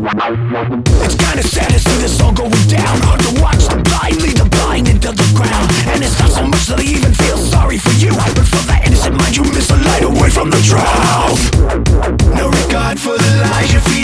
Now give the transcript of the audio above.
It's kinda sad to see this all going down. Hard to watch the blind lead the blind into the ground. And it's not so much that I even feel sorry for you, but for that innocent mind you miss the light away from the truth. No regard for the lies you feel.